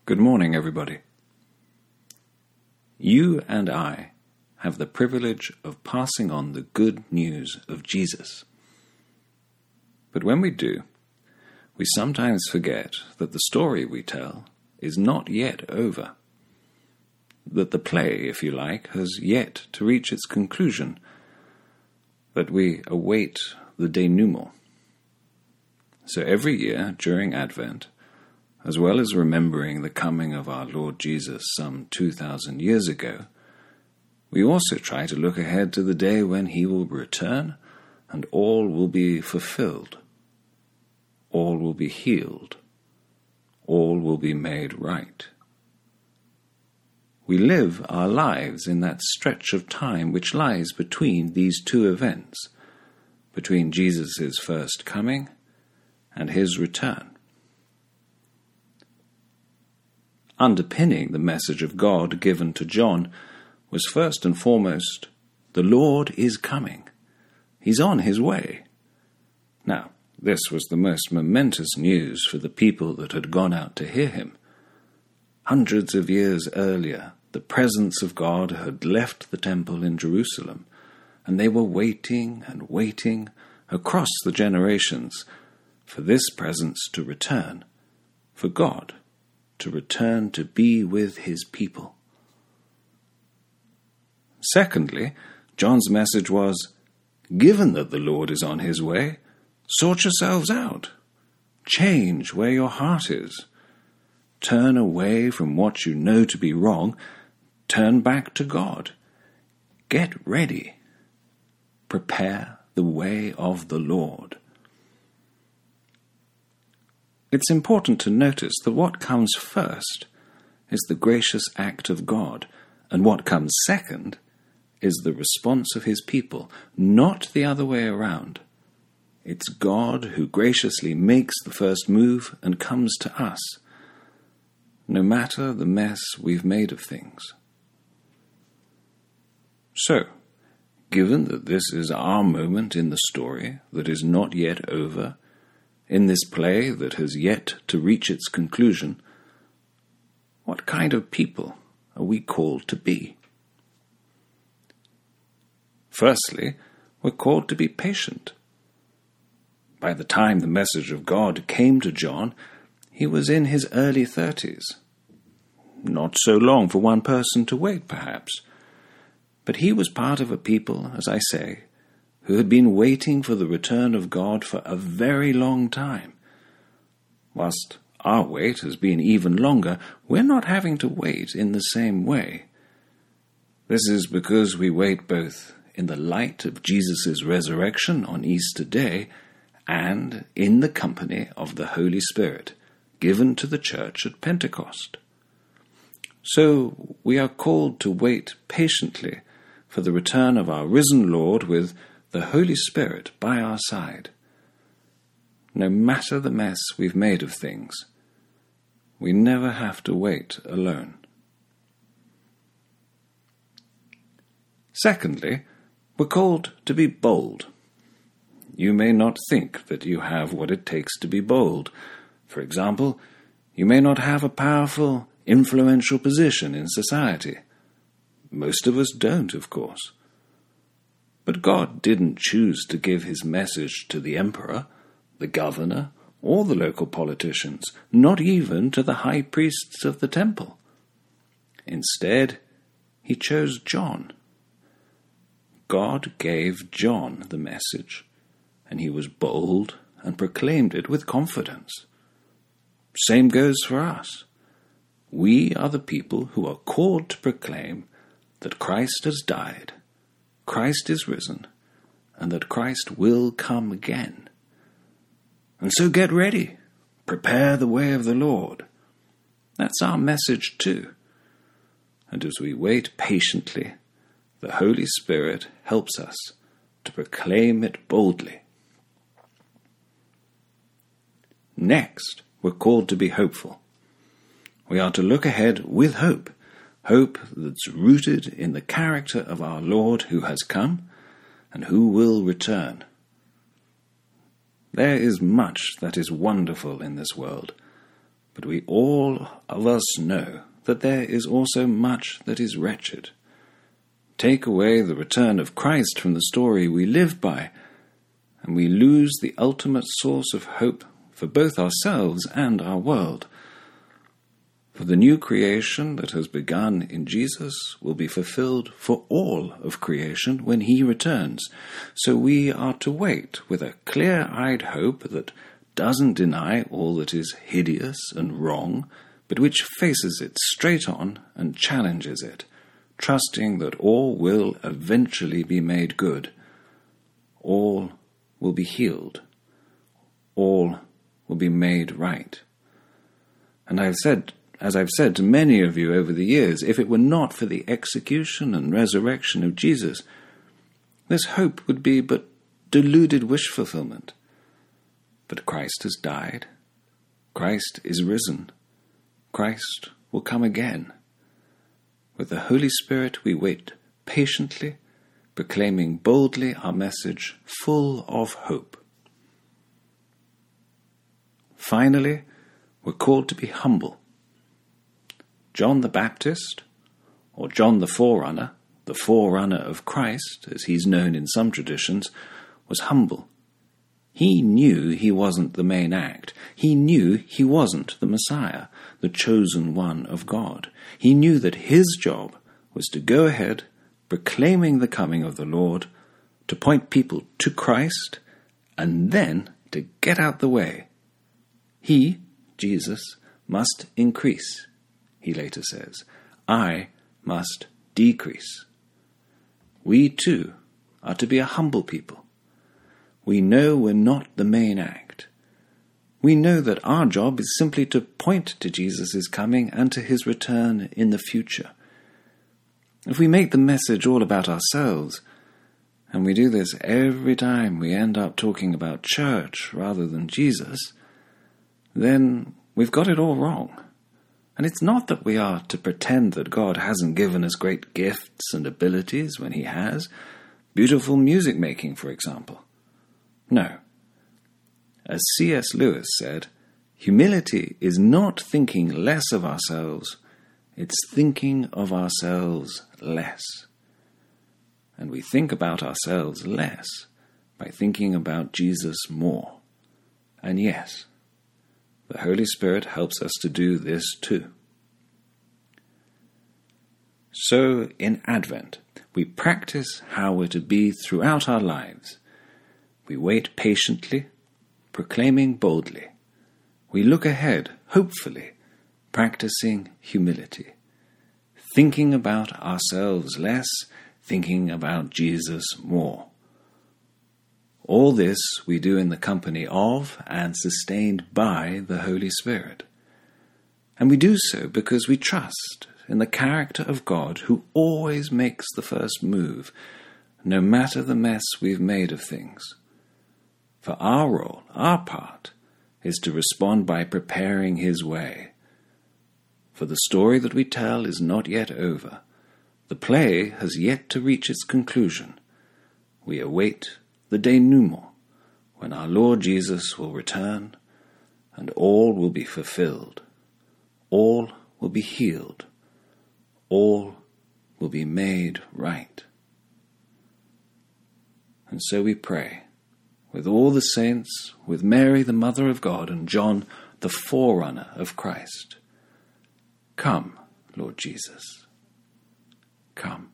Good morning, everybody. You and I have the privilege of passing on the good news of Jesus. But when we do, we sometimes forget that the story we tell is not yet over, that the play, if you like, has yet to reach its conclusion, that we await the denouement. So every year during Advent, as well as remembering the coming of our Lord Jesus some 2,000 years ago, we also try to look ahead to the day when he will return and all will be fulfilled. All will be healed. All will be made right. We live our lives in that stretch of time which lies between these two events, between Jesus' first coming and his return. Underpinning the message of God given to John was first and foremost, the Lord is coming. He's on his way. Now, this was the most momentous news for the people that had gone out to hear him. Hundreds of years earlier, the presence of God had left the temple in Jerusalem, and they were waiting and waiting across the generations for this presence to return, for God to return to be with his people. Secondly, John's message was, given that the Lord is on his way, sort yourselves out. Change where your heart is. Turn away from what you know to be wrong. Turn back to God. Get ready. Prepare the way of the Lord. It's important to notice that what comes first is the gracious act of God, and what comes second is the response of his people, not the other way around. It's God who graciously makes the first move and comes to us, no matter the mess we've made of things. So, given that this is our moment in the story that is not yet over, in this play that has yet to reach its conclusion, what kind of people are we called to be? Firstly, we're called to be patient. By the time the message of God came to John, he was in his early 30s. Not so long for one person to wait, perhaps, but he was part of a people, as I say, who had been waiting for the return of God for a very long time. Whilst our wait has been even longer, we're not having to wait in the same way. This is because we wait both in the light of Jesus' resurrection on Easter Day and in the company of the Holy Spirit given to the church at Pentecost. So we are called to wait patiently for the return of our risen Lord with the Holy Spirit by our side. No matter the mess we've made of things, we never have to wait alone. Secondly, we're called to be bold. You may not think that you have what it takes to be bold. For example, you may not have a powerful, influential position in society. Most of us don't, of course. But God didn't choose to give his message to the emperor, the governor, or the local politicians, not even to the high priests of the temple. Instead, he chose John. God gave John the message, and he was bold and proclaimed it with confidence. Same goes for us. We are the people who are called to proclaim that Christ has died, Christ is risen, and that Christ will come again. And so get ready. Prepare the way of the Lord. That's our message too. And as we wait patiently, the Holy Spirit helps us to proclaim it boldly. Next, we're called to be hopeful. We are to look ahead with hope, hope that's rooted in the character of our Lord who has come and who will return. There is much that is wonderful in this world, but but we all of us know that there is also much that is wretched. Take away the return of Christ from the story we live by, and we lose the ultimate source of hope for both ourselves and our world. For the new creation that has begun in Jesus will be fulfilled for all of creation when he returns. So we are to wait with a clear-eyed hope that doesn't deny all that is hideous and wrong, but which faces it straight on and challenges it, trusting that all will eventually be made good. All will be healed. All will be made right. And as I've said to many of you over the years, if it were not for the execution and resurrection of Jesus, this hope would be but deluded wish fulfillment. But Christ has died. Christ is risen. Christ will come again. With the Holy Spirit we wait patiently, proclaiming boldly our message full of hope. Finally, we're called to be humble. John the Baptist, or John the Forerunner of Christ, as he's known in some traditions, was humble. He knew he wasn't the main act. He knew he wasn't the Messiah, the chosen one of God. He knew that his job was to go ahead, proclaiming the coming of the Lord, to point people to Christ, and then to get out the way. He, Jesus, must increase, he later says. I must decrease. We too are to be a humble people. We know we're not the main act. We know that our job is simply to point to Jesus' coming and to his return in the future. If we make the message all about ourselves, and we do this every time we end up talking about church rather than Jesus, then we've got it all wrong. And it's not that we are to pretend that God hasn't given us great gifts and abilities when he has. Beautiful music making, for example. No. As C.S. Lewis said, humility is not thinking less of ourselves, it's thinking of ourselves less. And we think about ourselves less by thinking about Jesus more. And yes, the Holy Spirit helps us to do this too. So in Advent, we practice how we're to be throughout our lives. We wait patiently, proclaiming boldly. We look ahead, hopefully, practicing humility. Thinking about ourselves less, thinking about Jesus more. All this we do in the company of and sustained by the Holy Spirit. And we do so because we trust in the character of God who always makes the first move, no matter the mess we've made of things. For our role, our part, is to respond by preparing his way. For the story that we tell is not yet over. The play has yet to reach its conclusion. We await the denouement, when our Lord Jesus will return, and all will be fulfilled. All will be healed. All will be made right. And so we pray, with all the saints, with Mary, the Mother of God, and John, the forerunner of Christ. Come, Lord Jesus. Come.